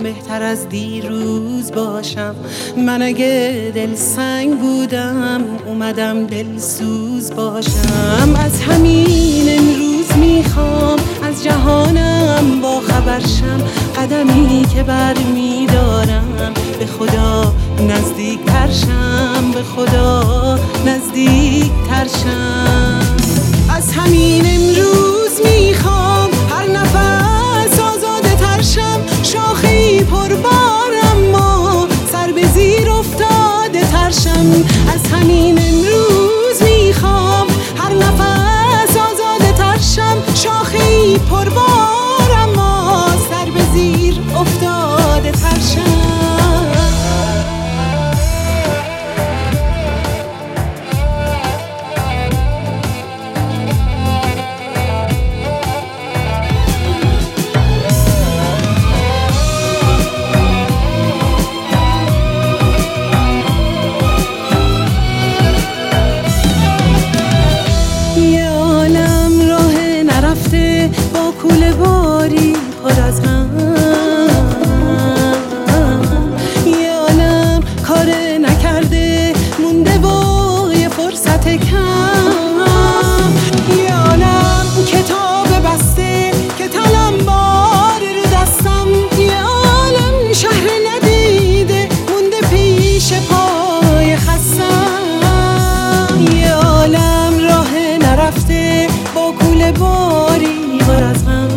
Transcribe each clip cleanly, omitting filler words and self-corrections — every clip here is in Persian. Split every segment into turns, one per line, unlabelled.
بهتر از دیروز باشم. من اگه دل سنگ بودم اومدم دلسوز باشم. از همین امروز میخوام از جهانم با خبرشم. قدمی که برمیدارم به خدا نزدیک ترشم، به خدا نزدیک ترشم. از همین امروز میخوام هر نفس آزاده ترشم. شاخی پربار اما سر به زیر افتاده ترشم. از همین امروز میخوام هر نفس آزاده ترشم. شاخی پربار اما سر به زیر افتاده ترشم. با کوله باری پر از غم، یه عالم کار نکرده مونده با یه فرصت کم. یه عالم کتاب بسته که تلمبار رو دستم. یه عالم شهر ندیده مونده پیش پای خستم. یه عالم راه نرفته با کوله باری پر از غم.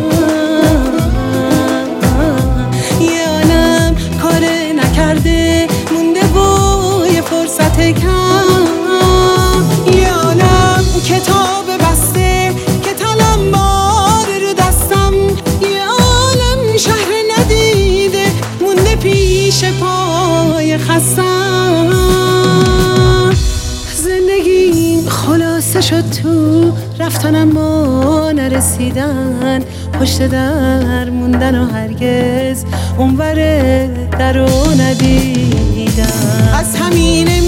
یه عالم کار نکرده مونده با یه فرصت کم. یه عالم کتاب بسته که تلمبار رو دستم. یه عالم شهر ندیده مونده پیش پای خستم. زندگیم خلاصه شد تو رفتن اما نرسیدن، پشت در موندن و هرگز اونور در رو ندیدن. از همین